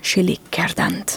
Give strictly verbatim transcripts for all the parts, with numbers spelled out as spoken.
شلیک کردند.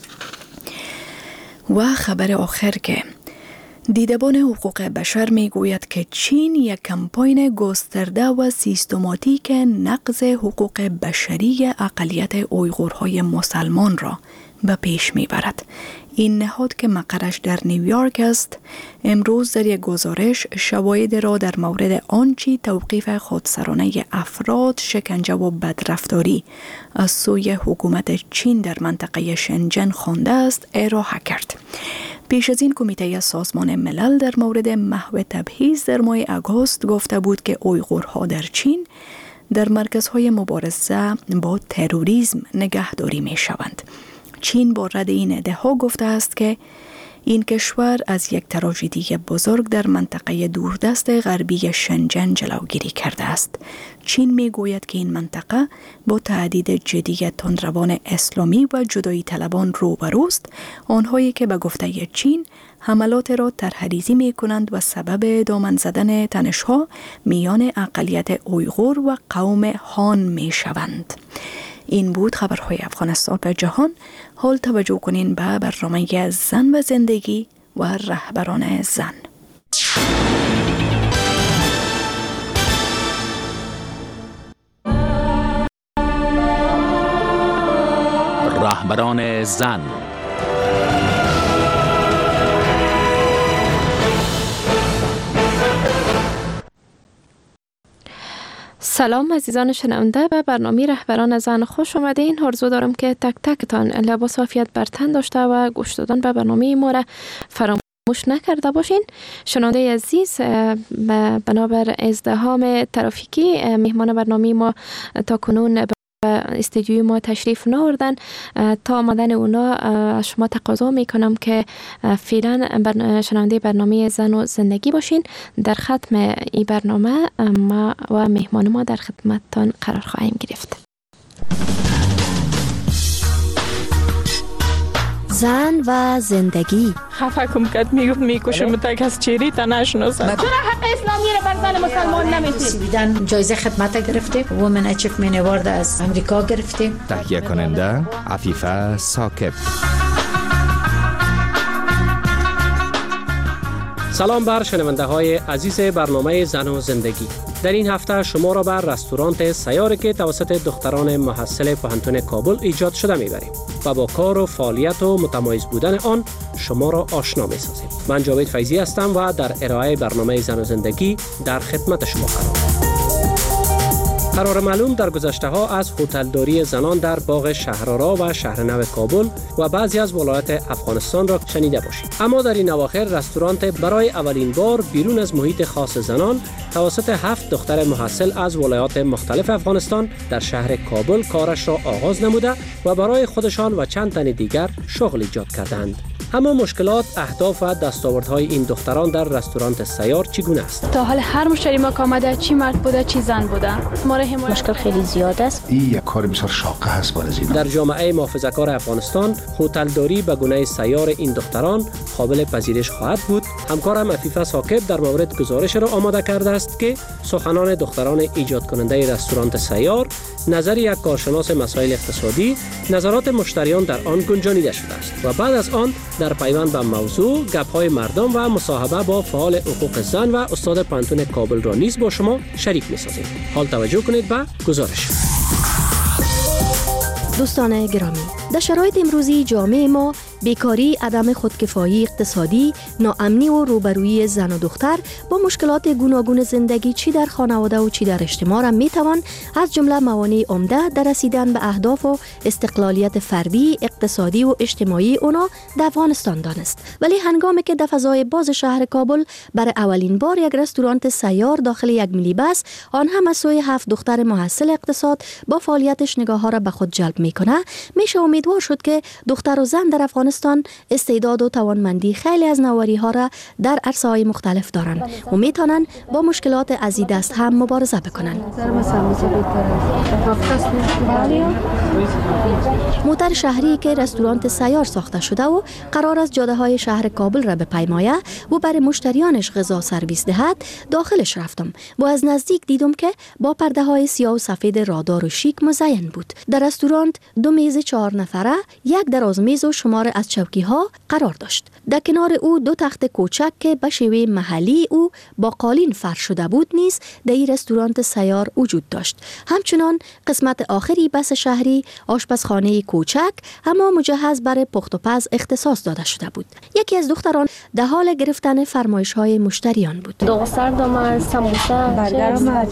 و خبر آخر که دیدبان حقوق بشر می گوید که چین یک کمپاین گسترده و سیستماتیک نقض حقوق بشری اقلیت اویغورهای مسلمان را به پیش می برد. این نهاد که مقرش در نیویورک است، امروز در یک گزارش شواهد را در مورد آنچه توقیف خودسرانه افراد، شکنجه و بدرفتاری از سوی حکومت چین در منطقه شنجن خوانده است ارائه کرد. پیش از این کمیته سازمان ملل در مورد محو تبعیض در ماه آگوست گفته بود که اویغورها در چین در مرکزهای مبارزه با تروریسم نگهداری می شوند. چین با رد این ادعا گفته است که این کشور از یک تراژدی بزرگ در منطقه دوردست غربی شنجن جلوگیری کرده است. چین می گوید که این منطقه با تهدید جدی تندروان اسلامی و جدایی طلبان روبروست، آنهایی که به گفته چین حملات را طرحریزی می کنند و سبب دامن زدن تنش‌ها میان اقلیت اویغور و قوم هان می شوند. این بود خبرهای افغانستان به جهان. حال توجه کنین به برنامه زن و زندگی و رهبران زن. رهبران زن. سلام عزیزان شنونده، به برنامه رهبران زن خوش آمدین. آرزو دارم که تک تکتان لباس عافیت بر تن داشته و گوش دادن به برنامه ما را فراموش نکرده باشین. شنونده عزیز، بنابر ازدحام ترافیکی مهمان برنامه ما تا کنون استودیوی ما تشریف ناوردن. تا آمدن اونا از شما تقاضا میکنم که فعلا بر شنونده برنامه زن و زندگی باشین. در ختم این برنامه ما و مهمان ما در خدمتتان قرار خواهیم گرفت. زن و زندگی. خفه کم کد میگفت میکشم تا کس چیری تا نشناسد. چرا حق اسلامی را بر زن مسلمان نمیدید؟ سویدن جایزه خدمت گرفته، وومن اچیومنت اوارد از امریکا گرفته. تهیه کننده عفیفه ثاقب. سلام بر شنونده های عزیز برنامه زن و زندگی. در این هفته شما را بر رستوران سیاری که توسط دختران محصل پوهنتون کابل ایجاد شده میبریم و با کار و فعالیت و متمایز بودن آن شما را آشنا میسازیم. من جاوید فیضی هستم و در ارائه برنامه زن و زندگی در خدمت شما قرار دارم. قرار معلوم در گذشته ها از هتلداری زنان در باغ شهرآرا و شهرنو کابل و بعضی از ولایات افغانستان را شنیده باشید. اما در این اواخر رستوران برای اولین بار بیرون از محیط خاص زنان توسط هفت دختر محصل از ولایات مختلف افغانستان در شهر کابل کارش را آغاز نموده و برای خودشان و چند تن دیگر شغل ایجاد کردند. اما مشکلات، اهداف و دستاوردهای این دختران در رستوران سیار چگونه است؟ تا حال هر مشتری ما که آمده چی مرد بوده چی زن بوده. ما را مشکل خیلی زیاد است. این یک کار بسیار شاقه هست برای زینا. در جامعه محافظه‌کار افغانستان هتلداری به گونه سیار این دختران قابل پذیرش خواهد بود. همکارم عفیفه ثاقب در مورد گزارش را آماده کرده است که سخنان دختران ایجاد کننده رستوران سیار، نظر یک کارشناس مسائل اقتصادی، نظرات مشتریان در آن گنجانیده شده است و بعد از آن در پیوند به موضوع گپ‌های مردم و مصاحبه با فعال حقوق زن و استاد پوهنتون کابل را نیز با شما شریک می‌سازیم. حال توجه کنید به گزارش. دوستان گرامی، در شرایط امروزی جامعه ما بیکاری، عدم خودکفایی اقتصادی، ناامنی و روبرویی زن و دختر با مشکلات گوناگون زندگی چی در خانواده و چی در اجتماع را میتوان از جمله موانع عمده در رسیدن به اهداف و استقلالیت فردی، اقتصادی و اجتماعی اونا در افغانستان دانست. ولی هنگامی که در فضای باز شهر کابل برای اولین بار یک رستوران سیار داخل یک مینی بس، آن هم از سوی هفت دختر محصل اقتصاد با فعالیتش نگاه ها را به خود جلب میکنه، میشه امیدوار شد که دختر و زن در افغانستان افغانستان استعداد و توانمندی خیلی از نواری ها را در عرصه‌های مختلف دارند و می توانند با مشکلات از این دست هم مبارزه بکنند. موتر شهری که رستوران سیار ساخته شده و قرار است جاده های شهر کابل را بپیمایه و برای مشتریانش غذا سرویس دهد داخلش رفتم و از نزدیک دیدم که با پرده های سیاه و سفید رادار و شیک مزین بود. در رستوران دو میز چهار نفره، یک دراز میز و شمار از چوکی ها قرار داشت. در کنار او دو تخت کوچک که به شیوه محلی او با قالین فرش شده بود نیز در این رستوران سیار وجود داشت. همچنان قسمت آخری بس شهری آشپزخانه کوچک اما مجهز برای پخت و پز اختصاص داده شده بود. یکی از دختران در حال گرفتن فرمایش های مشتریان بود. دو سرد و سموسه برگر و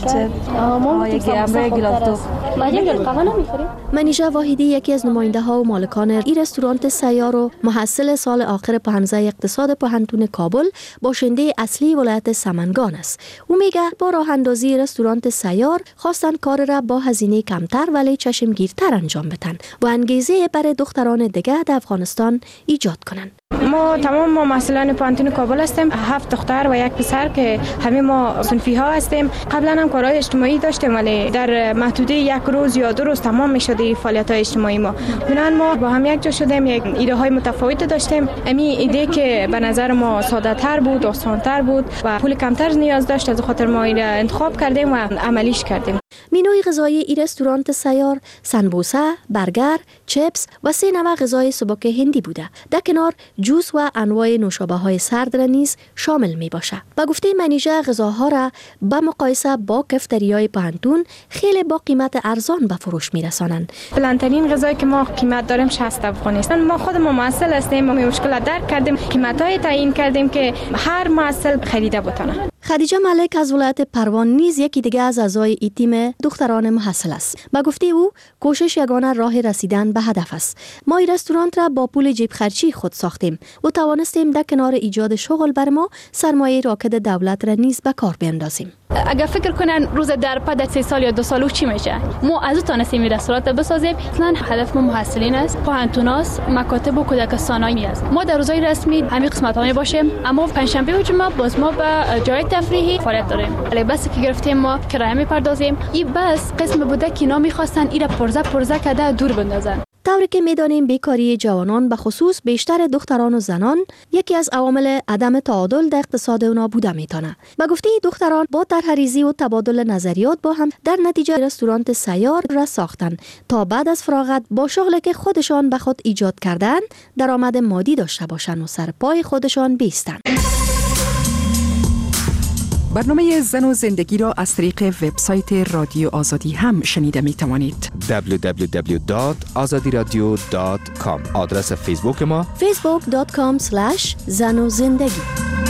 منیژه واحدی یکی از نماینده ها و مالکان این رستوران سیار و محصل سال آخر پهنزه اقتصاد پوهنتون کابل باشنده اصلی ولایت سمنگان است. او میگه با راه اندازی رستوران سیار خواستن کار را با هزینه کمتر ولی چشمگیرتر انجام بدن و انگیزه برای دختران دیگه در افغانستان ایجاد کنند. ما تمام ما محصلان پوهنتون کابل هستیم، هفت دختر و یک پسر که همه ما صنفی ها هستیم. قبلا هم کارهای اجتماعی داشتیم ولی در محدوده یک روز یا دو روز تمام می‌شد فعالیت‌های اجتماعی ما. بنابراین ما با هم یک جا شدیم، یک ایده های متفاوت داشتیم. امی ایده که به نظر ما ساده تر بود، آسان تر بود و پول کمتر نیاز داشت، از خاطر ما این انتخاب کردیم و عملیش کردیم. مینوی غذایی این رستوران سیار سنبوسه، برگر، چپس و سه نوع غذای سبک هندی بوده. در کنار جوس و انواع نوشابه‌های سرد را نیز شامل می باشه. با گفته منیژه غذاها را به مقایسه با کفتریای پهنتون خیلی با قیمت ارزان به فروش می رسانند. بلندترین غذایی که ما قیمت داریم شصت افغانی است. ما خود ما محصل هستیم، ما مشکل درک کردیم، قیمت‌های تعیین کردیم که هر محصل خریده بتونه. خدیجه ملک از ولایت پروان نیز یکی دیگه از اعضای ای تیم دختران محصل است. با گفته او کوشش یگانه راه رسیدن به هدف است. ما این رستوران را با پول جیب خرچی خود ساختیم و توانستیم در کنار ایجاد شغل بر ما سرمایه راکد دولت را نیز به کار بیندازیم. اگر فکر کنن روز در پد سه سال یا دو سالو چی میشه، ما از تونستیم این رستوران بسازیم. اصلا هدف ما محصلین است، پوهنتوناست، مکاتب و کودکستانی است. ما در روزهای رسمی همین قسمت ها می باشیم، اما پنجشنبه و جمعه باز ما به جای تفریحی فعالیت داریم. ولی بس که گرفتیم ما کرایه میپردازیم. این بس قسم بوده که اینا میخواستن اینا پرزه پرزه کده دور بندازن. طوری که میدانیم بیکاری جوانان به خصوص بیشتر دختران و زنان یکی از عوامل عدم تعادل در اقتصاد اونا بوده میتونه. به گفته دختران با طرح‌ریزی و تبادل نظریات با هم در نتیجه رستوران سیار را ساختن تا بعد از فراغت با شغلی که خودشان به خود ایجاد کردن درآمد مادی داشته باشن و سر پای خودشان بیستن. برنامه زن و زندگی را از طریق وبسایت رادیو آزادی هم شنیده می توانید. دبلیو دبلیو دبلیو دات آزادی رادیو دات کام. آدرس فیسبوک ما فیسبوک دات کام اسلش زن و زندگی.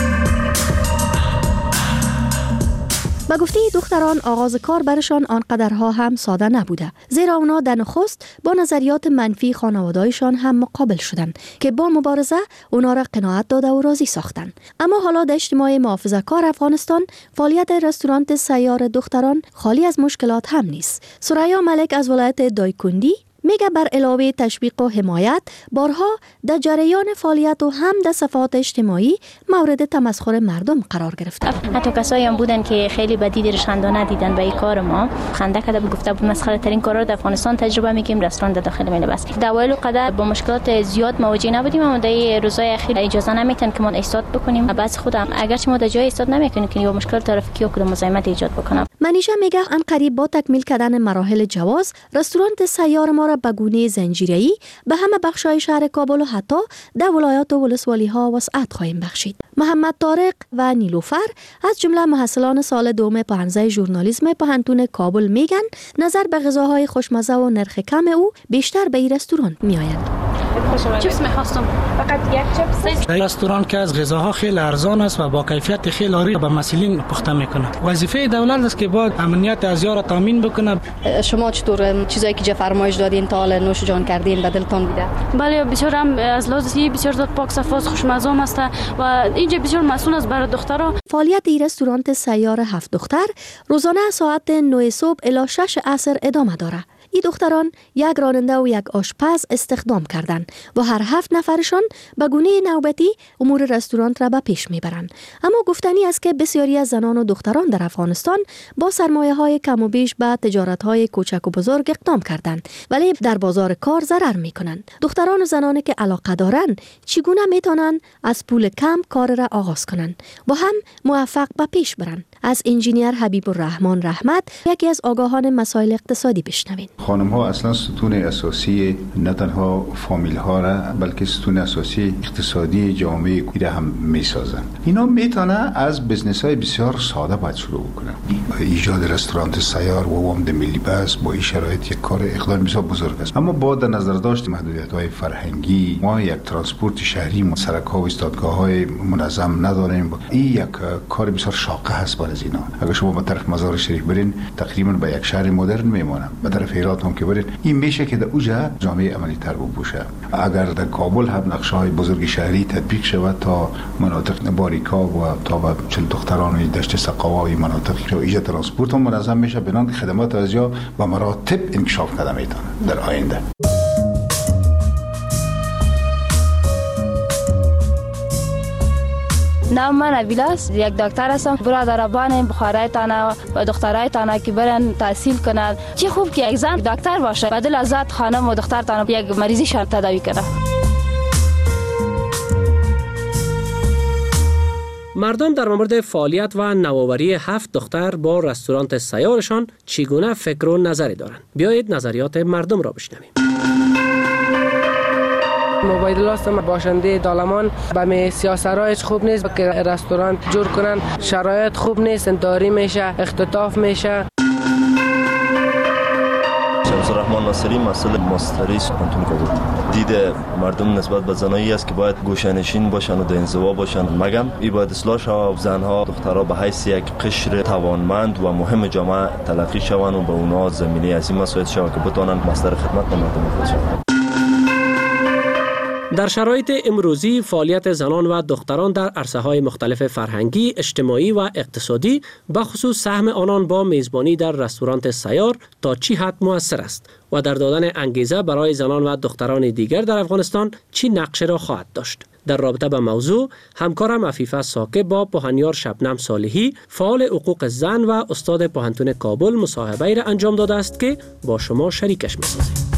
با گفته دختران آغاز کار برشان آنقدرها هم ساده نبوده، زیرا اونا در نخست با نظریات منفی خانواده‌ایشان هم مقابل شدند که با مبارزه اونا را قناعت داده و راضی ساختن. اما حالا در اجتماع محافظه‌کار افغانستان فعالیت رستوران سیار دختران خالی از مشکلات هم نیست. ثریا ملک از ولایت دایکندی میگه بر علاوه تشویق و حمایت بارها در جریان فعالیت و هم در صفحات اجتماعی مورد تمسخر مردم قرار گرفته. حتی کسایی هم بودن که خیلی بدی درشندانه دیدن به این کار ما، خنده کرده گفته بود مسخره ترین کارا در افغانستان تجربه میکنیم، رستوران در داخل میله بس. در اوایل قدر با مشکلات زیاد مواجه نبودیم، اما در روزهای اخیر اجازه نمیتن که ما ایستاد بکنیم. بعضی خودم اگرچه ما در جای ایستاد نمیکنیم که با مشکل ترافیکی و کدام مزاحمت ایجاد بکنم. منیژه میگه ان قریب با تکمیل کردن مراحل جواز رستوران سیار ما را به گونه زنجیره‌ای به همه بخش‌های شهر کابل و حتی در ولایات و ولسوالی‌ها وسعت خواهیم بخشید. محمد طارق و نیلوفر از جمله محصلان سال دوم پهنزه ژورنالیسم پوهنتون کابل میگن نظر به غذاهای خوشمزه و نرخ کم او بیشتر به این رستوران میآیند. چیپس می‌خواستم، فقط یک چیپس. رستوران که از غذاها خیلی ارزان است و با کیفیت خیلی عالی به مسئولین پخته میکنه. وظیفه دولت است که باید امنیت ازیا را تامین بکنه. شما چطور چیزایی که فرمایش دادین تا حالا نوش جان کردین بدلتون بوده؟ بله بسیار هم از لحاظ بسیار زیاد پاک صفا خوشمزه است و اینجا بسیار مسئول است برای دخترها. فعالیت این رستوران سیار هفت دختر روزانه ساعت نه صبح الی شش عصر ادامه داره. این دختران یک راننده و یک آشپز استخدام کردند و هر هفت نفرشان به گونه نوبتی امور رستوران را به پیش میبرند. اما گفتنی است که بسیاری از زنان و دختران در افغانستان با سرمایه های کم و بیش به تجارت های کوچک و بزرگ اقدام کردند، ولی در بازار کار ضرر میکنند. دختران و زنانی که علاقه دارند چگونه میتونند از پول کم کار را آغاز کنند و هم موفق به پیش برند؟ از انجینیر حبیب الرحمن رحمت، یکی از آگاهان مسائل اقتصادی، بشنوید. خانم ها اصلا ستون اساسی نه تنها فامیل ها را بلکه ستون اساسی اقتصادی جامعه را هم میسازن. اینا میتونه از بزنس های بسیار ساده باید شروع بکنن. ایجاد رستوران سیار و وامد ملی بس با این شرایط یک کار اقدام بسیار بزرگ است، اما با در نظر داشت محدودیت های فرهنگی ما یک ترانسپورت شهری ما سرک ها و ایستادگاه های منظم نداریم. این یک کار بسیار شاقه است برای اینا. اگر شما به طرف مزار شریف برین تقریبا به یک شهر مدرن میمونن، به طرف هرات هم که برین این میشه که در اوجا جامعه عملی تر بشه. اگر در کابل هم نقشه های بزرگ شهری تطبیق شود تا مناطق باریکا و تا به چل دختران و دشت سقاوا و مناطق که ایجاد ترانسپورت هم منظم میشه، بنان خدمات از جا و مراتب انکشاف کرده میتونه در آینده. نام من ابیلاس، یک دکتر هستم. برادران بخارایتان و دخترایتان که برن تحصیل کنند، چه خوب که یک زن دکتر باشه، بدل از ذات خانم و دخترتان یک مریضیشان تداوی کنه. مردم در مورد فعالیت و نوآوری هفت دختر با رستوران سیارشان چگونه فکر و نظری دارند؟ بیایید نظریات مردم را بشنویم. مبایدالله هستم، باشنده دالمان. به می سیاسرایش خوب نیست که رستوران جور کنن، شرایط خوب نیست، داری میشه، اختطاف میشه. شمس الرحمن ناصری، مسئول ماستریس پانتون کابل. دید مردم نسبت به زنایی است که باید گوشه‌نشین باشن و در انزوا باشن. مگم این باید اصلاح شود، زنها دخترها به حیث یک قشر توانمند و مهم جامعه تلقی شوند و به اونها زمینه از این مسائل شود که بتوانند مصدر خدمت به مردم خود شوند. در شرایط امروزی فعالیت زنان و دختران در عرصه‌های مختلف فرهنگی، اجتماعی و اقتصادی به خصوص سهم آنان با میزبانی در رستوران سیار تا چی حد مؤثر است و در دادن انگیزه برای زنان و دختران دیگر در افغانستان چی نقشه را خواهد داشت؟ در رابطه با موضوع همکارم عفیفه ساکه با پوهنیار شبنم صالحی، فعال حقوق زن و استاد پوهنتون کابل مصاحبه را انجام داده است که با شما شریکش می‌سازیم.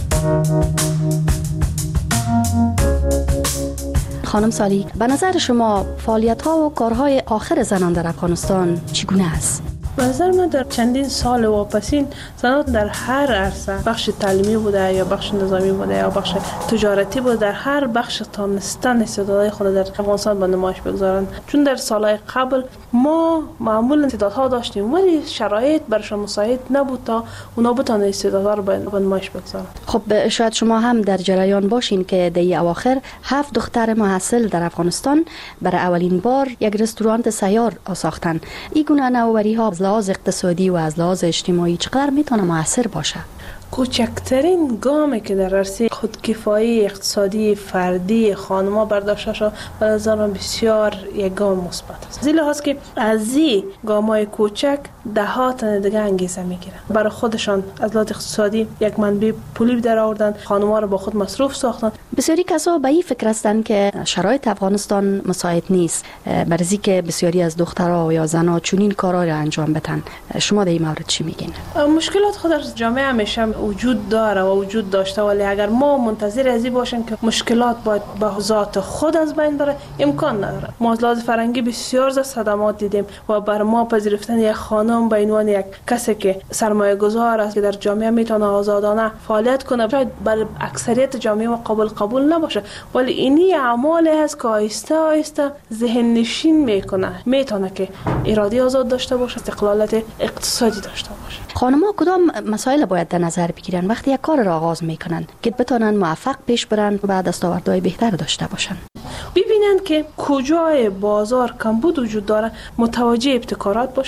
خانم صالحی، به نظر شما فعالیت‌ها و کارهای آخر زنان در افغانستان چگونه است؟ به نظر من در چندین سال واپسین زنان در هر عرصه، بخش تعلیمی بوده یا بخش نظامی بوده یا بخش تجارتی بوده، در هر بخش تانستن استعدادهای خود در افغانستان به نمایش بگذارند. چون در سالهای قبل ما معمولا استعدادها داشتیم ولی شرایط برشان مساعد نبود تا اونا بتونن استعدادها رو به نمایش بگذارند. خب شاید شما هم در جریان باشین که در اواخر هفت دختر محصل در افغانستان برای اولین بار یک رستوران سیار ساختن. این گونه نوآوری‌ها از لحاظ اقتصادی و از لحاظ اجتماعی چقدر میتونه مؤثر باشه؟ کوچکترین گامی که در عرصه خودکفایی اقتصادی فردی خانم‌ها برداشته شد به نظر من بسیار یک گام مثبت است. از این لحاظ که از این گام‌های کوچک ده ها تن دیگه انگیزه میگیرن، برای خودشان از لحاظ اقتصادی یک منبع پولی در آوردن، خانم‌ها رو با خود مصروف ساختن. بسیاری کسا به این فکر هستند که شرایط افغانستان مساعد نیست برای که بسیاری از دخترها یا زنها چنین کارا را انجام بدن. شما در این مورد چی میگین؟ مشکلات خود در جامعه همیشه وجود داره و وجود داشته، ولی اگر ما منتظر از این باشیم که مشکلات باید به ذات خود از بین بره امکان نداره. ما از لحاظ فرهنگی بسیار زیاد صدمات دیدیم و بر ما پذیرفتن یک خانم به عنوان یک کسی که سرمایه گذار است که در جامعه میتونه آزادانه فعالیت کنه شاید بر اکثریت جامعه ما قابل قبول نباشه، ولی اینی اعمالی هست که آهسته آهسته ذهن نشین میکنه، میتونه که اراده آزاد داشته باشه، استقلالیت اقتصادی داشته باشه. خانم‌ها کدام مسائل باید در نظر بگیرن وقتی یک کار را آغاز میکنن که بتونن موفق پیش برن و بعد دستاوردهای بهتر داشته باشن؟ ببینن که کجای بازار کمبود وجود داره، متوجه ابتکارات باشن،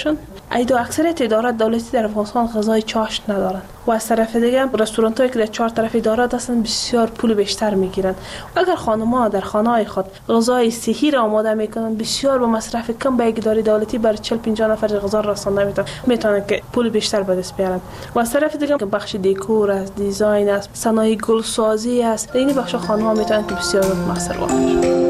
ایدو اکثریت ادارات دولتی در افغانستان غذای چاشت ندارن و از طرف دیگه رستوران هایی که در چهار طرف ادارات هستن بسیار پول بیشتر میگیرن. اگر خانم‌ها در خانه‌های خود غذای صحی را آماده میکنن بسیار با مصرف کم به یک اداره دولتی برای چهل پنجاه نفر غذا رسانده میتونن میتونن که پول بیشتر به دست بیارن. و از طرف دیگه که بخش دکور است، دیزاین است، صنایع گلسازی است، در این بخش خانم‌ها میتونن که بسیار موثر واقع.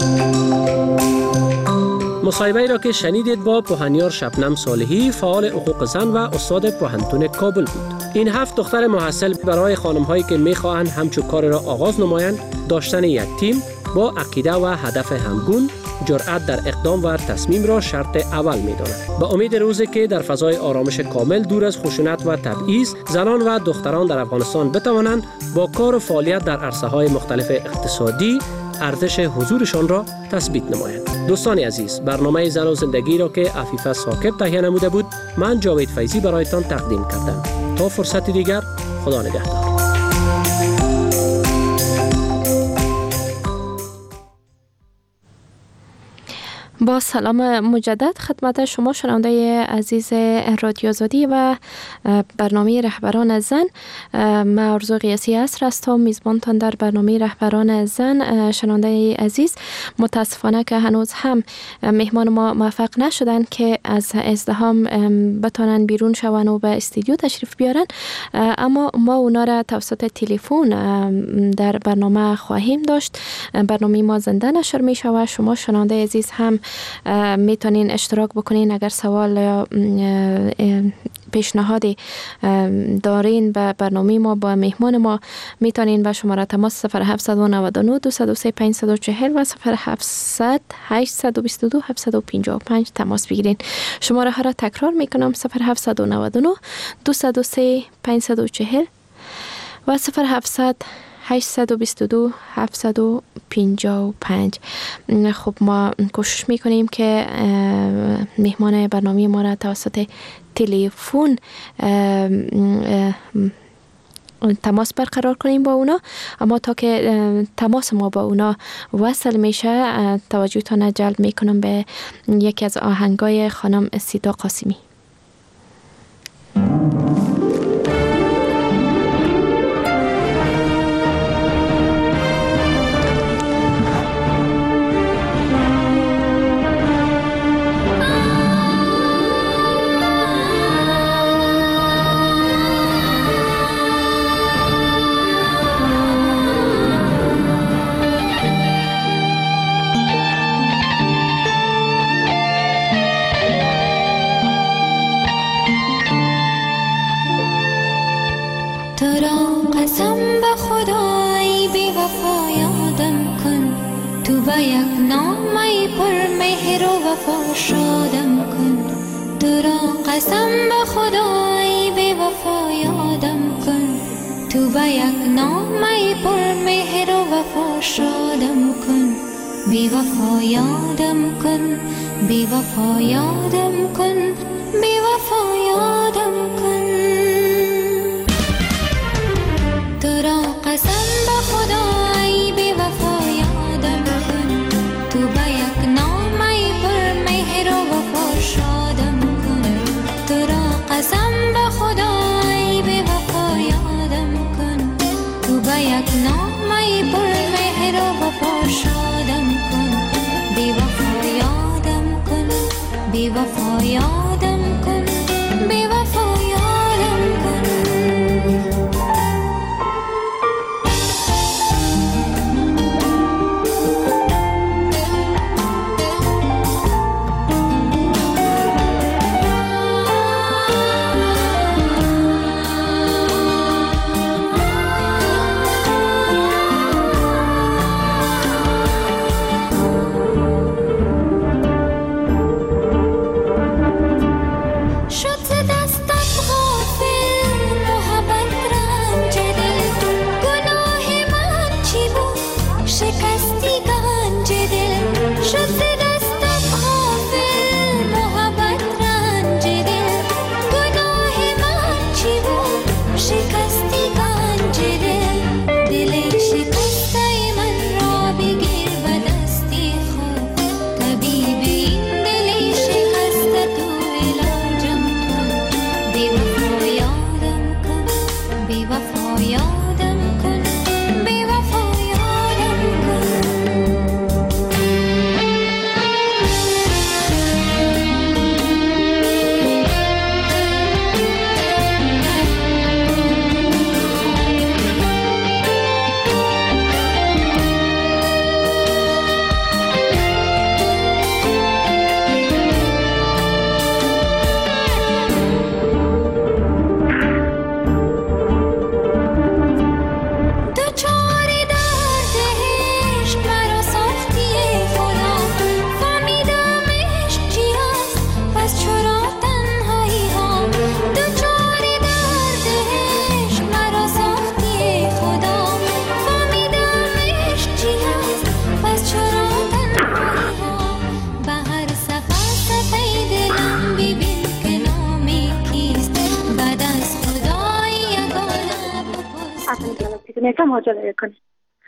مصاحبه‌ای را که شنیدید با پوهنیار شبنم صالحی، فعال حقوق زن و استاد پوهنتون کابل بود. این هفت دختر محصل برای خانم‌هایی که می‌خواهند همچون کار را آغاز نمایند، داشتن یک تیم با عقیده و هدف همگون، جرأت در اقدام و تصمیم را شرط اول می‌دانند. به امید روزی که در فضای آرامش کامل دور از خشونت و تبعیض، زنان و دختران در افغانستان بتوانند با کار و فعالیت در عرصه‌های مختلف اقتصادی ارزش حضورشان را تثبیت نمایند. دوستان عزیز، برنامه زن و زندگی را که عفیفه ثاقب تهیه نموده بود، من جاوید فیضی برایتان تقدیم کردم. تا فرصت دیگر، خدا نگهدار. با سلام مجدد خدمت شما شنونده عزیز رادیو آزادی و برنامه رهبران زن. من آرزو قیاسی عصر هستم، میزبانتان در برنامه رهبران زن. شنونده عزیز، متاسفانه که هنوز هم مهمان ما موفق نشدن که از ازدحام بتونن بیرون شون و به استودیو تشریف بیارن، اما ما اونا را توسط تلفن در برنامه خواهیم داشت. برنامه ما زنده نشر می شود. شما شنونده عزیز هم میتونین اشتراک بکنین اگر سوال یا پیشنهادی دارین به برنامه ما با مهمان ما، میتونین به شماره تماس صفر هفت نه نه دو صفر سه پنج چهار صفر و صفر هفت صفر هشت دو دو هفت پنج پنج تماس بگیرین. شماره ها را تکرار میکنم: صفر هفت نه نه دو صفر سه پنج چهار صفر و صفر هفت صفر هشت دو دو هفت پنج پنج. خب ما کوشش میکنیم که مهمان برنامه ما را توسط تلفن تماس برقرار کنیم با اونا، اما تا که تماس ما با اونا وصل میشه توجهتان جلب میکنم به یکی از آهنگای خانم سیدا قاسمی. یک نامه پر مهر و وفا شادم کن، تو را قسم به خدای بی وفا یادم کن، تو به یک نامه پر مهر و وفا شادم کن، بی وفا یادم کن، بی وفا یادم کن، بی وفا یادم کن، تو را قسم به خدای بی وفا یادم کن، تو به یک نامه پر مهر و وفا شادم کن، تو را قسم به خدای بی وفا یادم کن، تو به یک نامه پر مهر و وفا شادم کن، بی وفا یادم کن، بی وفا یادم کن، بی وفا یادم کن. یکم عجله کنید.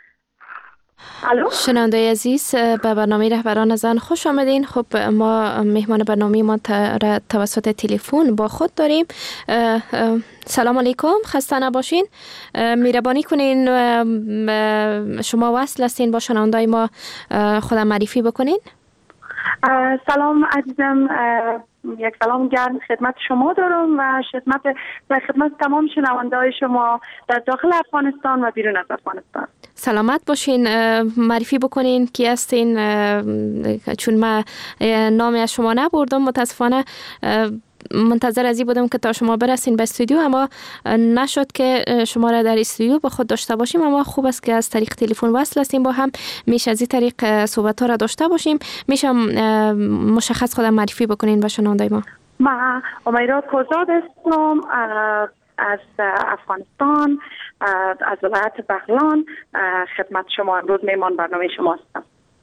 شنونده عزیز، به برنامه رهبران زن خوش آمدین. خب ما مهمان برنامه ما توسط تلفن با خود داریم. سلام علیکم، خسته نباشین. مهربانی کنین شما وصل هستین با شنونده ما، خودم معرفی بکنین. سلام عزیزم، یک سلام گرم خدمت شما دارم و خدمت و خدمت تمام شنونده های شما در داخل افغانستان و بیرون از افغانستان. سلامت باشین. معرفی بکنین کی هستین، چون من نام از شما نبردم متاسفانه. منتظر ازی بودم که تا شما برسین به استودیو، اما نشد که شما را در استودیو با خود داشته باشیم. اما خوب است که از طریق تلفن وصل هستیم با هم، میشه از این طریق صحبت ها را داشته باشیم. میشه مشخص خودم معرفی بکنین به شنونده ما. من امیرا کوزاد هستم از افغانستان، از ولایت بغلان. خدمت شما امروز میمان برنامه شما هستم.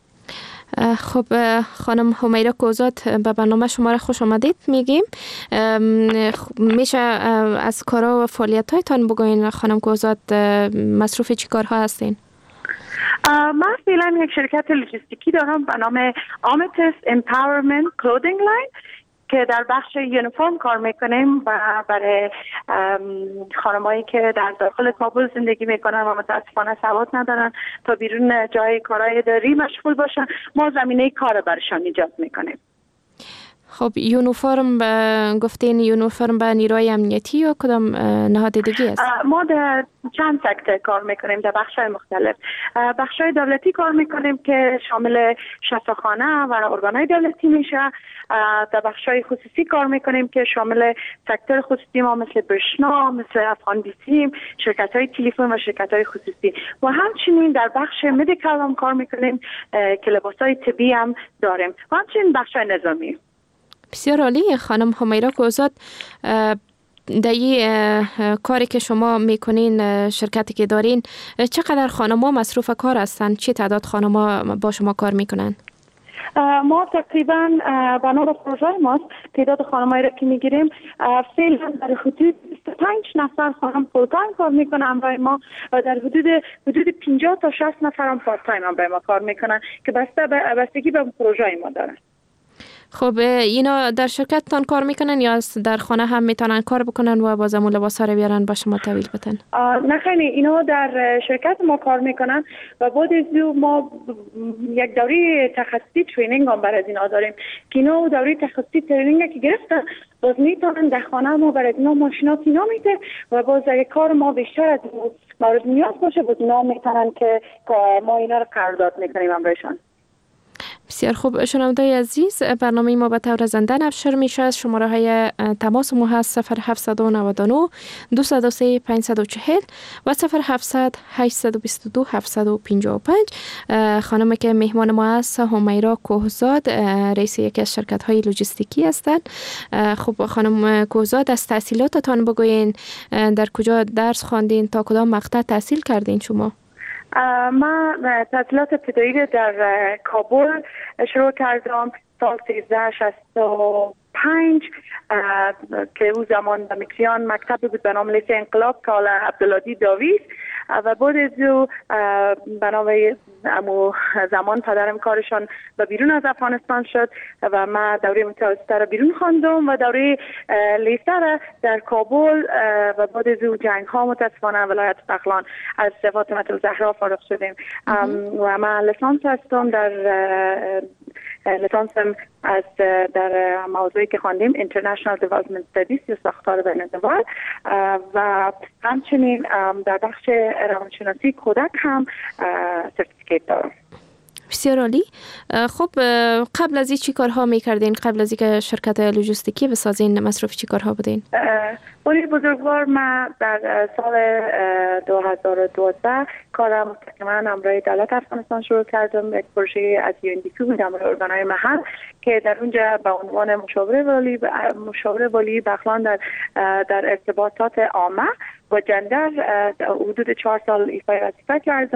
خب خانم همیرا کوزاد، به برنامه شما را خوش آمدید میگیم. میشه از کارا و فعالیت هایتان بگوین خانم کوزاد، مصروف چی کارها هستین؟ من فعلا یک شرکت لوجستیکی دارم به نام آمتس امپاورمنت کلودینگ لاین که در بخش یونیفرم کار میکنیم و برای خانمایی که در داخل کابل زندگی میکنن و متاسفانه سواد ندارن تا بیرون جای کارهای اداری مشغول باشن، ما زمینه کار برشان ایجاد میکنیم. خب یونیفرم گفتین یونیفرم به نیروی امنیتی یا کدام نهاد دیگه است؟ ما در چند سکتور کار میکنیم، در بخش‌های مختلف. بخش‌های دولتی کار میکنیم که شامل شفاخانه و ارگان‌های دولتی میشه. در بخش‌های خصوصی کار میکنیم که شامل سکتور خصوصی ما مثل برشنا، مثل افغان بیسیم، شرکت‌های تلفن و شرکت‌های خصوصی. و همچنین در بخش مدیکال هم کار میکنیم که لباس‌های طبی هم داریم. و همچنین بخش‌های نظامی. بسیار عالی. خانم همیرا کوزاد، در این کاری که شما میکنین، شرکتی که دارین، چقدر خانم‌ها مصروف کار هستن؟ چه تعداد خانم‌ها با شما کار میکنن؟ ما تقریبا بنا به پروژه ماست تعداد خانم‌هایی را که میگیریم فعلا در حدود بیست و پنج نفر خانم فول تایم کار میکنن همراه ما و در حدود حدود پنجاه تا شصت نفر هم پارت تایم همراه ما کار میکنن که بسته به بستگی به پروژه ما دارن. خب اینا در شرکت تان کار میکنن یا در خانه هم میتونن کار بکنن و باز همون لباسا رو بیارن با شما تحویل بدن؟ نه خیلی، اینا در شرکت ما کار میکنن و بعد از ما یک دوره تخصصی ترینینگ هم برای اینا داریم که اینا دوره تخصصی ترینینگ که گرفتن باز میتونن در خانه ما برای اینا ماشینات اینا میده و باز اگه کار ما بیشتر از مورد نیاز باشه باز اینا میتونن که ما اینا رو قرارداد میکنیم همراهشان. بسیار خوب. شنونده عزیز، برنامه ما به طور زنده نشر میشه. شماره های تماس ما هست صفر هفت نه نه دو صفر سه پنج چهار صفر و صفر هفتصد هشتصد و بیست و دو هفتصد و پنجاه و پنج. خانمی که مهمان ما هست همیرا کوزاد، رئیس یکی از شرکت های لوجستیکی هستند. خب خانم کوزاد، از تحصیلاتتان بگوین، در کجا درس خواندین، تا کدام مقطع تحصیل کردین شما؟ من تحصیلات ابتدایی در کابل شروع کردم سال سیزده شصت و پنج که او زمان در مکسیان مکتب بود به نام لیسه انقلاب کالا عبدالعادی داویز و بعد از او به نام امو زمان پدرم کارشان به بیرون از افغانستان شد و من دوره متوسطه را بیرون خواندم و دوره لیسه را در کابل و بعد از او جنگ ها متاسفانه ولایت بغلان از فاطمه الزهرا فارغ شدیم و من لیسانس هستم در لیسانسم از در موضوعی که خواندیم International Development Studies یا ساختار بین الدول و همچنین در بخش روانشناسی کودک هم سرتیفیکیت دارم. بسیار عالی. خب قبل از این چی کارها میکردین؟ قبل از اینکه شرکت لوجستیکی بسازین مصروف چی کارها بودین؟ باری بزرگوار من در سال دو هزار و دوازده کارم مستقیما همراه دولت افغانستان شروع کردم. یک پروژه از یو ان دی پی بود همراه ارگان‌های محل که در اونجا به عنوان مشاور والی مشاور والی بغلان در در ارتباطات عامه و جندر حدود چهار سال ایفای وظیفه کردم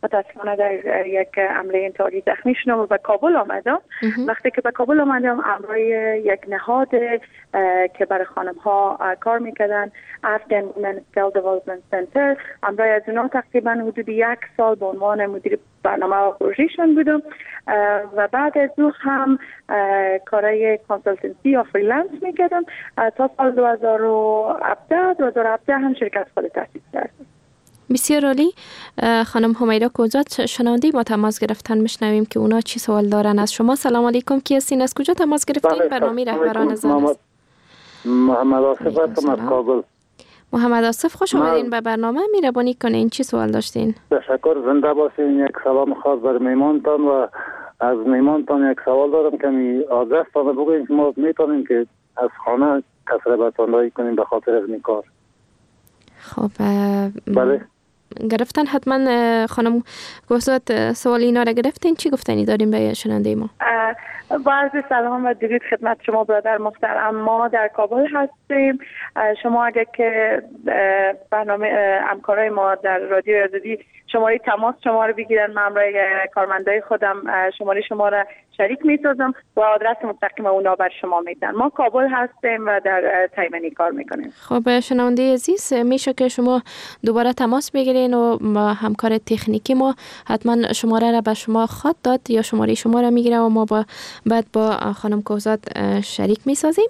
متاسفانه در یک حمله انتحاری زخمی شدم و به کابل آمدم. وقتی که به کابل آمدم همراه یک نهاد که برای خانم ها کار میکردن، Afghan Women Skill Development Center، همراه از اونا تقریبا حدود یک سال به عنوان مدیر برنامه و پروژهشون بودم و بعد از او هم کارای کانسالتنسی یا فریلنس میکردم تا سال دو هزار و هفده هم شرکت خود تأسیس کردم. بسیار عالی. خانم حمیره کوزاد، شنونده ما تماس گرفتن، میشنویم که اونا چی سوال دارن از شما. سلام علیکم، کی هستین؟ از کجا تماس گرفتین؟ برنامه رهبران زن است. محمد آصف هستم از کابل. محمد آصف، خوش آمدین به برنامه. مهربانی کنین چی سوال داشتین؟ تشکر، زنده باشین. یک سلام خاص بر میمانتان و از میمانتان یک سوال دارم که می آدرس تان بگوین که ما میتونیم که از خانه کسر بتاندایی کنیم به خاطر از این کار. خب بله گرفتن حتما. خانم گوزاد سوال اینا را گرفتین، چی گفتنی داریم به شنونده ما؟ با عرض سلام و درود خدمت شما برادر محترم. ما در کابل هستیم. شما اگر که برنامه همکارای ما در رادیو آزادی شماره تماس شما رو بگیرن، من همراه کارمندای خودم شماره شما را شریک می‌سازم و آدرس مستقیم اونا بر شما میدن. ما کابل هستیم و در تایمنی کار میکنیم. خب شنونده عزیز، میشه که شما دوباره تماس بگیرین و ما همکار تکنیکی ما حتما شماره را به شما خواهد داد یا شماره شما را میگیره و ما با بعد با خانم کوزاد شریک میسازیم.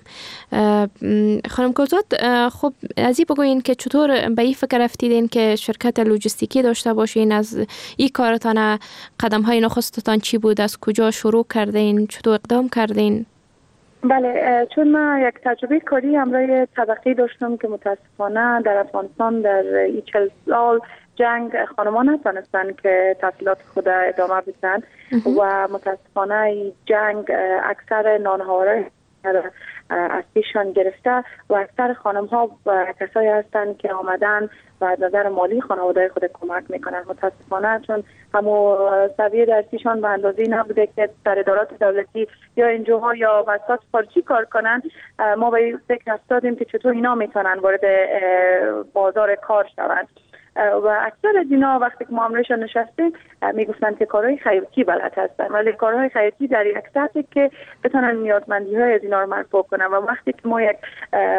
خانم کوزاد، خب از این بگوین که چطور به این فکر رفتیدین که شرکت لوجستیکی داشته باشین؟ از این کارتان قدم های نخستتان چی بود؟ از کجا شروع کردین؟ چطور اقدام کردین؟ بله، چون من یک تجربه کاری همراه طبقی داشتم که متاسفانه در افغانستان در این چهل سال جنگ خانما نتونستن که تحصیلات خود ادامه بدن و متاسفانه این جنگ اکثر نانهاره از پیشان گرفته و اکثر خانم ها کسایی هستند که آمدن و از نظر مالی خانواده خود کمک میکنن. متاسفانه چون همو سویه درسیشان به اندازه نبوده که در ادارات دولتی یا انجوها یا وسایل خارجی کار کنن، ما به فکر افتادیم که چطور اینا میتونن وارد بازار کار شوند و اکثر از اینا وقتی که معاملهشان نشستیم میگفتن که کارهای خیاطی بلد هستن، ولی کارهای خیاطی در یک سطحی که بتونن نیازمندی های از اینا رو مرفوع کنن و وقتی که ما یک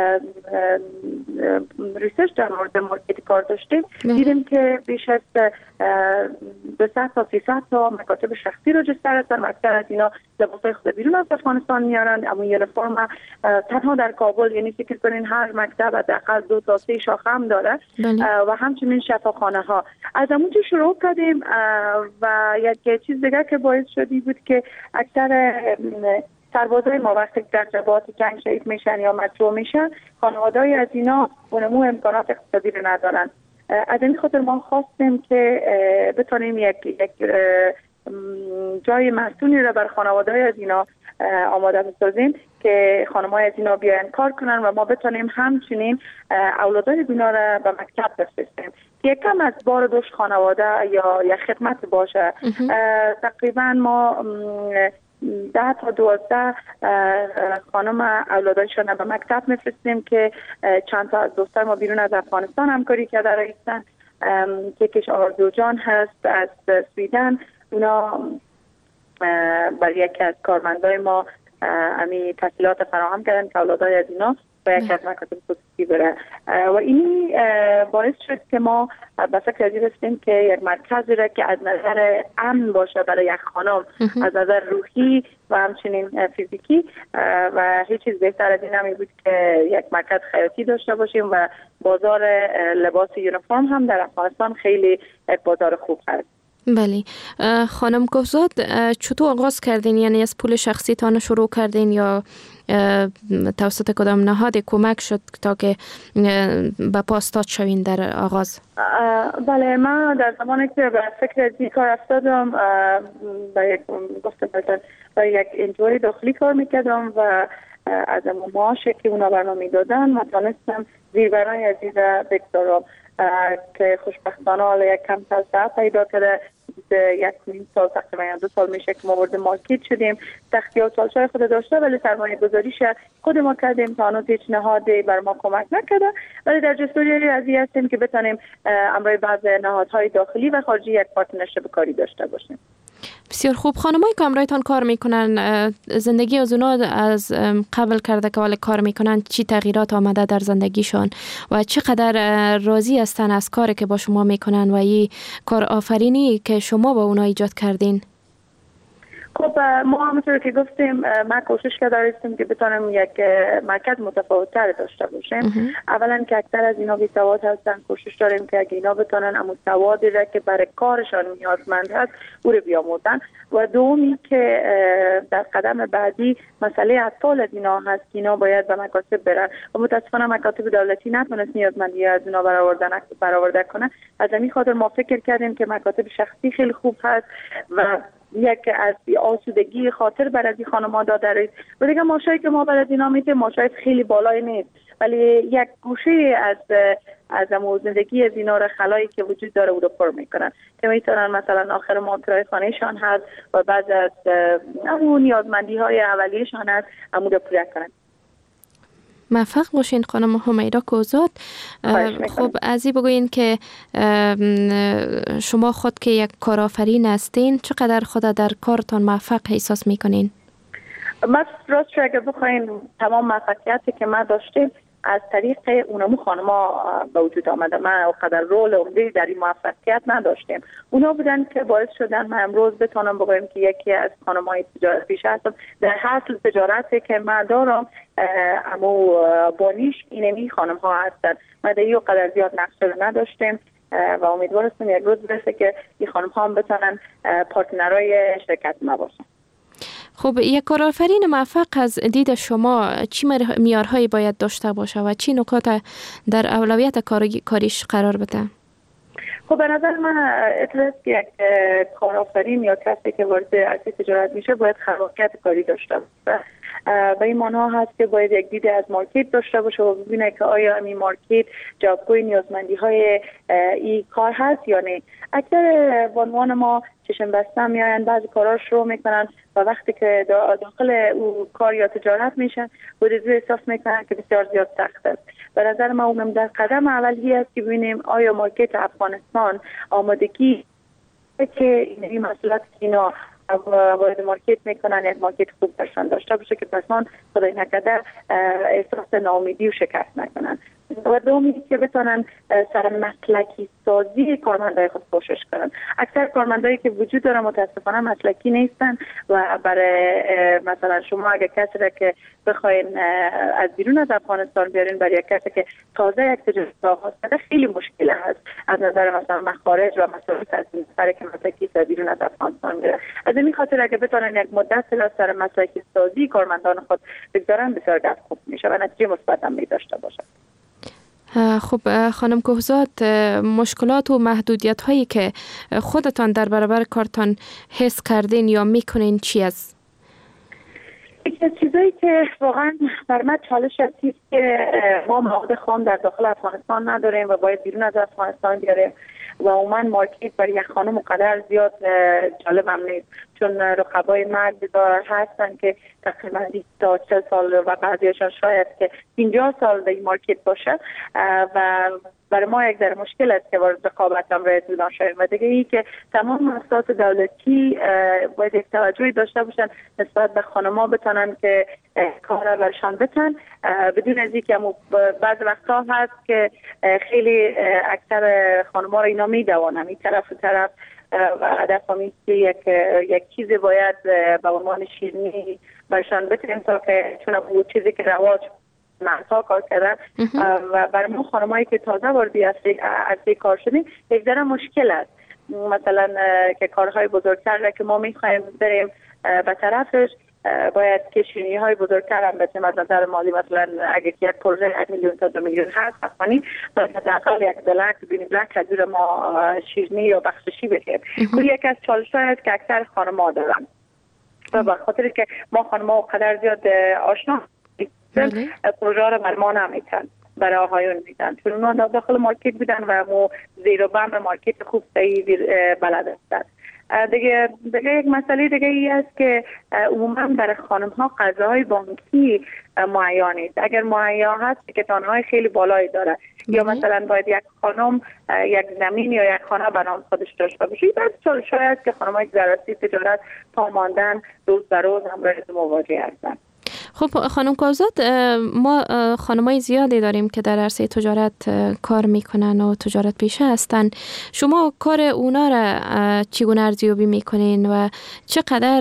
ریسرچ در مورد مارکت کار داشتیم دیدیم که بیش از دویست تا سیصد تا مکاتب شخصی رجیستر هستن و اکثر از اینا لباسای خود بیرون از افغانستان میارن، اما یونیفرم تنها در کابل، یعنی فکر کنین هر مکتب حداقل دو تا سه شاخه هم داره و همچنین شفاخانه ها. از اونجا شروع کردیم و یک چیز دیگه که باعث شدی بود که اکثر سربازای ما وقتی در جبهات جنگ شهید میشن یا مجروح میشن، خانواده‌ای از اینا اونمو امکانات اقتصادی رو ندارن. از این خاطر ما خواستیم که بتونیم یک یک جای مسئولی رو بر خانواده‌ای از اینا آماده بسازیم که خانم‌های از اینا بیاین کار کنن و ما بتونیم همچنین اولادای اینا رو به مکتب بفرستیم که یکم از بار دوش خانواده یا یک خدمت باشه. تقریبا ما ده تا دوازده خانم اولادایشان به مکتب میفرستیم که چند تا از دوستای ما بیرون از افغانستان همکاری کرده رئیسن، یکیش آرزو جان هست از سویدن. اونا برای یکی از کارمندای ما امی تحصیلات فراهم کردن که اولادای از اینا و یک از مکاتب خصوصی بره و این باعث شد که ما به فکر ازی رسیدیم که یک مرکزی را که از نظر امن باشه برای یک خانم، از نظر روحی و همچنین فیزیکی و هیچ چیز بهتر از این نمی بود که یک مرکز خیاطی داشته باشیم و بازار لباس یونیفرم هم در افغانستان خیلی یک بازار خوب هست. بله. خانم کوزاد، چطور آغاز کردین؟ یعنی از پول شخصی تان شروع کردین یا توسط کدام نهاد کمک شد تا که به پا استاد شوین در آغاز؟ بله، من در زمانی که به فکر از این کار افتادم با یک گفتم با یک انجوی داخلی کار میکردم و از معاشی که اونا برنامه دادن و تانستم زیربنای عزیز بگذارم که خوشبختانه حالا یک کم توسعه پیدا کرده. یک نیم سال تقریبا دو سال میشه که ما وارد مارکت شدیم. سختی‌ها چالش‌های خود داشته ولی سرمایه گذاریش خود ما کردیم تا هنوز هیچ نهادی بر ما کمک نکرده، ولی در جستجوی از این هستیم که بتونیم امروی بعض نهادهای داخلی و خارجی یک پارتنرشیپ کاری داشته باشیم. بسیار خوب. خانمایی که امرایتان کار میکنن، زندگی از اونا از قبل کرده که ولی کار میکنن چی تغییرات آمده در زندگیشان و چقدر راضی هستن از کاری که با شما میکنن و این کار آفرینی که شما با اونا ایجاد کردین؟ خب ما همونطور که گفتیم ما کوشش کرده هستیم که بتونیم یک مرکز متفاوت‌تر داشته باشیم. اولا که اکثر از اینا بی سواد هستن، کوشش داریم که اگه اینا بتونن اما سوادی را که برای کارشان نیازمند هست او رو بیاموزن. و دومی که در قدم بعدی مسئله اطفال از اینا هست که اینا باید به مکاتب برن و متاسفانه مکاتب دولتی نتونست نیازمندی از اینا برآورده برآورده کنه. از همین خاطر ما فکر کردیم که مکاتب شخصی خیلی خوب هست و یک از آسودگی خاطر برای این خانم‌ها داده است. و دیگه ماشایی که ما برای اینا میتیم ماشای خیلی بالای نیست، ولی یک گوشه از از امو زندگی از اینا را خلایی که وجود داره او رو پر میکنن که میتونن مثلا آخر ماه کرایه خانهشان هست و بعد از امو نیازمندی های اولیه‌شان هست امو رو پوره کنن. موفق باشین خانم حمیرا کوزاد. خب ازی بگوین که شما خود که یک کارآفرین هستین، چقدر خود در کارتان موفق احساس میکنین؟ ما راست اگر بخواین تمام موفقیتی که ما داشتیم از طریق اونمو خانما به وجود آمده. من اونقدر رول عمده در این موفقیت نداشتیم. اونا بودن که باعث شدن من امروز بتونم بگویم که یکی از خانمای تجارت پیش هستم. در حاصل تجارتی که من دارم امو بانیش اینمی خانم ها هستن. ما در این قدر زیاد نقشه نداشتیم و امیدوار هستم یک روز برسه که این خانم ها هم بتونن پارتنرای شرکت ما باشن. خب یک کارآفرین موفق از دید شما چی معیارهایی باید داشته باشه و چی نکات در اولویت کاریش قرار بده؟ خب به نظر من اطلاعات که یک کارآفرین یا کسی که وارد عرصه تجارت میشه باید خلاقیت کاری داشته باشه. به این معنی هست که باید یک دید از مارکت داشته باشه و ببینه که آیا این مارکت جوابگوی نیازمندی های این کار هست یا نه. اکثر بانوان ما چشم بسته میاین، بعضی کارا شروع میکنن و وقتی که داخل او کار یا تجارت میشن بودجه احساس میکنن که بسیار زیاد سخت است. به نظر ما اونم در قدم اولی است که ببینیم آیا مارکت افغانستان آمادگی که این مسئولات اینا وارد مارکت میکنن یک مارکت خوب درشان داشته باشه که پسان خدای نکرده احساس ناامیدی و شکست نکنن. و دومی که بتونن سر مسلکی سازی کارمندای خود کوشش کنن. اکثر کارمندایی که وجود داره متاسفانه مسلکی نیستن و برای مثلا شما اگه کسی را که بخواین از بیرون از افغانستان بیارین برای کسی که تازه یک تجربه آغاز کرده خیلی مشکل هست از نظر مثلا مخارج و مسائل سر که مسلکی از بیرون از افغانستان میره. از این خاطر اگه بتونن یک مدت سر مسلکی سازی کارمندان خود بگذارن بسیار دست خوب میشه و نتیجه مثبت هم داشته باشه. خب خانم کوزاد، مشکلات و محدودیت هایی که خودتان در برابر کارتان حس کردین یا میکنین چی است؟ یکی از چیزایی که واقعا بر من چالش است که ما مواد خام در داخل افغانستان نداریم و باید بیرون از افغانستان بیاریم و عموما مارکت برای یک خانم قدر زیاد جالب هم نیست، چون رقبای مرد دار هستن که تقریبا بیست تا چهل سال و بعضیشان شاید که پنجاه سال در این مارکت باشه و برای ما یک در مشکل است که وارد رقابت هم رای دونان شویم. و دیگه ای که تمام مؤسسات دولتی باید یک توجهی داشته باشن نسبت به خانم‌ها بتونن که کار برشان بتن، بدون از اینکه بعض وقتا هست که خیلی اکثر خانم‌ها را اینا میدوانن این طرف و طرف و هدف هم که یک یک چیزی باید به عنوان شیرینی برشان بتن تا که چون اون چیزی که رواج مرتا کار کردن و برای ما خانمایی که تازه واردی عرصه کار شدیم یک ذره مشکل است. مثلا که کارهای بزرگتر را که ما میخوایم بریم به طرفش باید که شیرینی های بزرگتر هم بتیم از نظر مالی. مثلا اگر یک پروژه یک میلیون تا دو میلیون هست حتمانی باید حداقل یک دلک بینی بلک کدور ما شیرینی یا بخششی بکیم. این یکی از چالش هست که اکثر خانم‌ها دارن و به خاطر که ما خانم‌ها قدر زیاد آشنا پروژه را بر ما نمیتن برای آقایون میدن، چون اونا داخل مارکت بودن و مو زیر و بم مارکت خوب صحیح بلد هستن. دیگه دیگه یک مسئله دیگه ای است که عموما برای خانم ها قضاهای بانکی معین نیست. اگر معین هست که تانهای خیلی بالایی داره یا مثلا باید یک خانم یک زمین یا یک خانه به نام خودش داشته باشه، بعد شاید که خانم های زراعتی تجارت پا ماندن روز به روز همراه مواجه هستن. خب خانم کاوزاد، ما خانمای زیادی داریم که در عرصه تجارت کار میکنن و تجارت پیشه هستن. شما کار اونا را چگونه ارزیابی میکنین و چقدر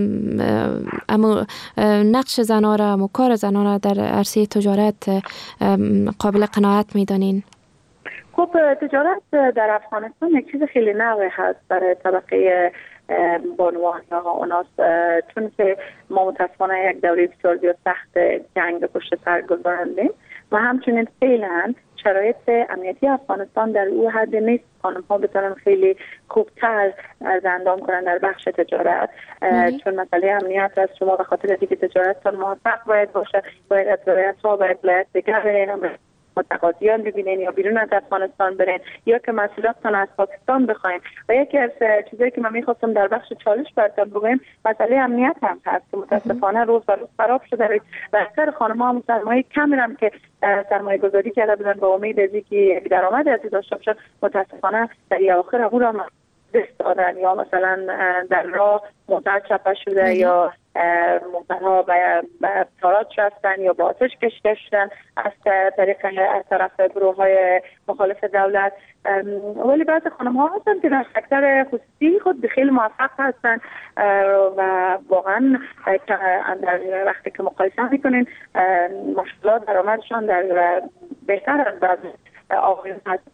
اما نقش زنها را و کار زنها را در عرصه تجارت قابل قناعت میدانین؟ خب تجارت در افغانستان یک چیز خیلی نوی هست برای طبقه بانوان یا اوناس، چون که ما متاسفانه یک دوره بسیار زیاد سخت جنگ پشت سر گذراندیم و همچنین فعلا شرایط امنیتی افغانستان در او حد نیست خانم ها بتونن خیلی خوبتر از اندام کنن در بخش تجارت، چون مسئله امنیت است. شما به خاطر اینکه تجارتتان موفق باید باشه، باید از ولایت ها باید ولایت دیگر برین، متقاضیان ببینین یا بیرون از افغانستان برین یا که محصولاتتان از پاکستان بخواین. و یکی از چیزایی که من میخواستم در بخش چالش براتون بگم مسئله امنیت هم هست که متاسفانه روز به روز خراب شده و اکثر خانم‌ها هم سرمایه کمی هم که سرمایه گذاری کرده بودن با امید از اینکه یک درآمد ازی داشته باشن، متاسفانه در اواخر اون را دست دادن یا مثلا در راه موتر چپه شده یا موترها به تارات رفتن یا با آتش کشیده شدن از طریق از طرف گروه های مخالف دولت. ولی بعضی خانم ها هستن که در سکتر خصوصی خود خیلی موفق هستن و واقعا در وقتی که مقایسه میکنین مشکلات درآمدشان در بهتر از بعضی آقایون هست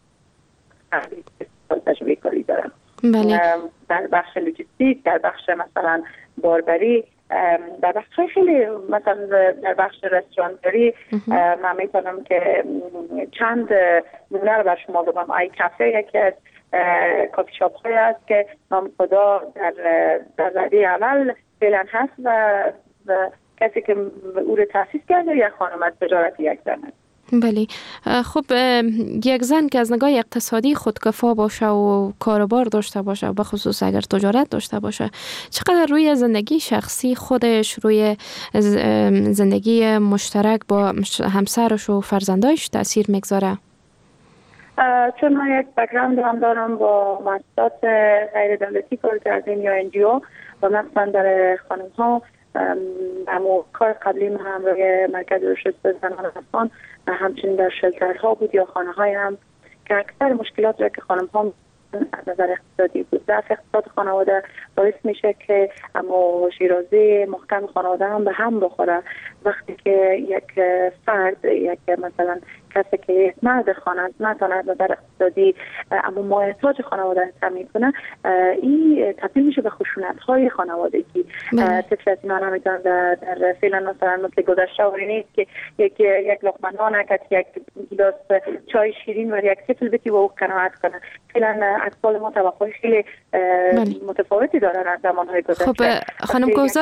تجربه کاری دارن. بله. در بخش لوجستیک، در بخش مثلا باربری، در بخش خیلی مثلا در بخش رستورانتری من میتونم که چند نمونه رو بر شما بگم. آی کافه یکی از کافی شاپ های است که نام خدا در در رده اول فعلا هست و, و کسی که او رو تأسیس کرده یک خانم از تجارت یک زن است. بله. خب یک زن که از نگاه اقتصادی خودکفا باشه و کاروبار داشته باشه، به خصوص اگر تجارت داشته باشه، چقدر روی زندگی شخصی خودش، روی زندگی مشترک با همسرش و فرزندایش تاثیر میگذاره؟ چون من یک بک‌گراند هم دارم با مؤسسات غیر دولتی کار کردیم یا ان جی او و مثلا در خانم ها اما کار قبلی من هم روی مرکز رشد زنان افغان همچنین در شلترها بود یا خانه های هم که اکثر مشکلات را که خانم ها از نظر اقتصادی بود، ضعف اقتصاد خانواده باعث میشه که اما شیرازه محکم خانواده هم به هم بخوره. وقتی که یک فرد یک مثلا کسی که یک مرد خانه نتونه از نظر اقتصادی اما مایحتاج خانواده تامین کنه، این تبدیل میشه به خشونت های خانوادگی. طفلتی من هم میتونم در, در فعلا مثلا مثل گذشته آوری نیست که یک یک لقمه نان اکت یک گلاس چای شیرین و یک طفل بتی و او قناعت کنه. فعلا اطفال ما توقعی خیلی متفاوتی دارن از زمانهای گذشته. خب خانم کاوزاد،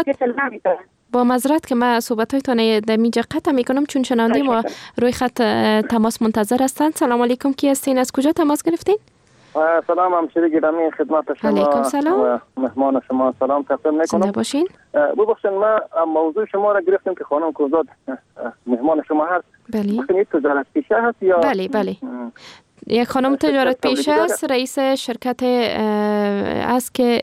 با معذرت که من صحبت‌هایتان در اینجا قطع میکنم چون شنونده ما روی خط تماس منتظر هستند. سلام علیکم، کی هستین؟ از کجا تماس گرفتین؟ سلام همشیری گرامی، خدمت شما. علیکم سلام. مهمان شما سلام تقدیم میکنم. زنده باشین. ببخشید ما موضوع شما را گرفتیم که خانم کاوزاد مهمان شما هست. بله. این تجارت پیشه هست یا؟ بله بله. یک خانم تجارت پیشه است، رئیس شرکت است که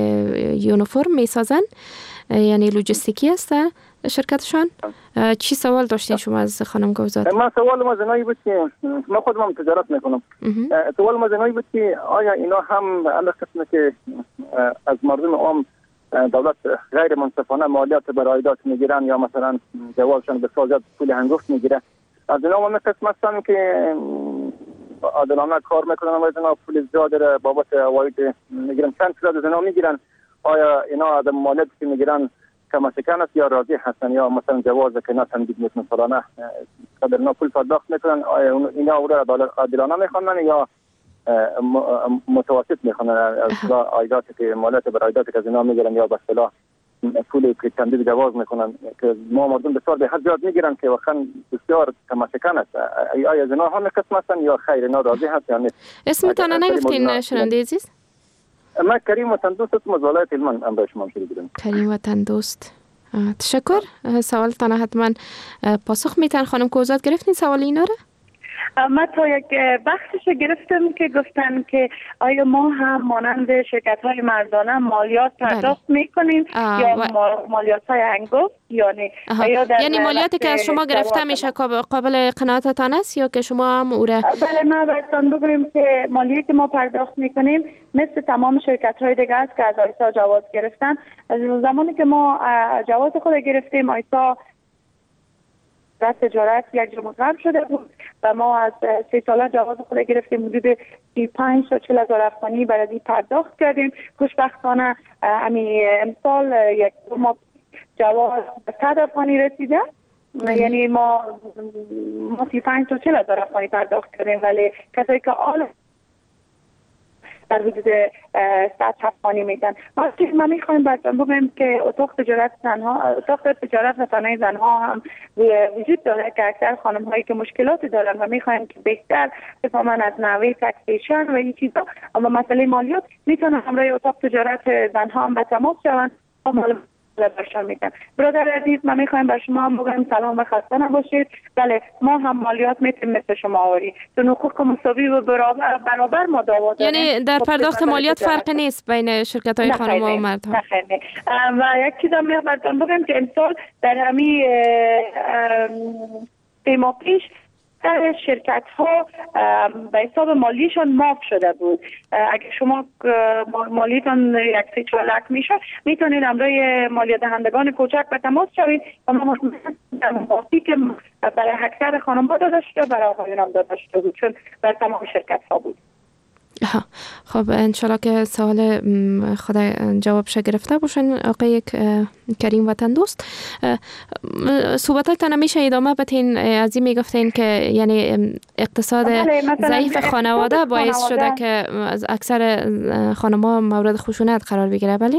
یونیفرم میسازن، یعنی لوجستیکی است شرکتشان. چی سوال داشتین شما از خانم کاوزاد؟ من سوال ما زنایی بود که من خودم تجارت میکنم. سوال ما زنایی بود که آیا اینا هم علاوه قسمه که از مردم عام دولت غیر منصفانه مالیات بر عایدات میگیرن یا مثلا جوازشان به زیاد پول هنگفت میگیره، از اینا ما قسم هستن که عادلانه کار میکنن و اینا پول زیاد بابت عواید میگیرن؟ چند فیصد از اینا میگیرن؟ آیا اینا از مالیاتی که میگیرن کم کم است یا راضی هستن یا مثلا جواز که نه تنبیه میکنن فلانه قدر اینا پول پرداخت میکنن؟ آیا اینا او را عادلانه میخونن یا متوسط میخونن از عایداتی که مالیات بر عایداتی که از اینا میگیرن یا به اصطلاح پولی که تنبیه جواز میکنن که ما مردم بسیار به حد زیاد میگیرن که واقعا بسیار کم کم است؟ آیا از اینا هم قسم هستن یا خیر اینا راضی هست یا نیست؟ اسمتان نگفتین شنونده عزیز؟ من کریم وطن دوست هستم از ولایت هلمند هم به شما شروع کنم. کریم وطن دوست، تشکر. سوالتان حتما پاسخ میتن. خانم کوزاد گرفتین سوال اینا رو؟ من تا یک بخشش گرفتم که گفتن که آیا ما هم مانند شرکت های مردانه مالیات پرداخت میکنیم یا و... مالیات های هنگفت یا نه؟ یعنی مالیاتی که از شما گرفته میشه قابل قناعتتان است یا که شما هم او را؟ بله، ما براتون بگم که مالیاتی که ما پرداخت میکنیم مثل تمام شرکت های دیگه است که از آیسا جواز گرفتن. از زمانی که ما جواز خود گرفتیم، آیسا تجارت یک جا مقرر شده بود و ما از سه ساله جواز خود گرفتیم. حدود سی و پنج تا چهل هزار افغانی برای پرداخت کردیم. خوشبختانه همین امسال یک دو ماه جواز به صد افغانی رسیده. یعنی ما ما سی و پنج تا چهل هزار افغانی پرداخت کردیم، ولی کسایی که آل در حدود صد افغانی میدن. ما میخوایم براتون بگم که اتاق تجارت زنها، اتاق تجارت و صنایع زنها هم وجود داره که اکثر خانم هایی که مشکلات دارن و میخوایم که بهتر بفهمن از نحوه تکسیشن و این چیزا، اما مسئله مالیات میتونن همراه اتاق تجارت زنها هم به تماس شوند. برشان میگم برادر عزیز، من میخوایم بر شما هم بگم سلام و خسته نباشید. بله، ما هم مالیات میتونیم مثل شما آوری، چون حقوق مساوی و برابر برابر ما دعوا داریم. یعنی در پرداخت مالیات فرقی نیست بین شرکت های خانم و مردها؟ نه. و یک چیز هم میخوام بگم که امسال در همین سه ماه پیش شرکت ها به حساب مالیشان معاف شده بود. اگه شما مالیتان یک سی چهار لک میشه، میتونید همراه مالیات دهندگان کوچک به تماس شوید و ما معافی که برای اکثر خانم ها داده شده برای آقایون هم داده شده بود، چون بر تمام شرکت ها بود. خب انشالله که سوال خود جوابش گرفته باشن آقای کریم وطن دوست. صحبتاتون میشه ادامه بدین؟ از این میگفتین که یعنی اقتصاد ضعیف خانواده باعث شده که اکثر خانم‌ها مورد خشونت قرار بگیره، ولی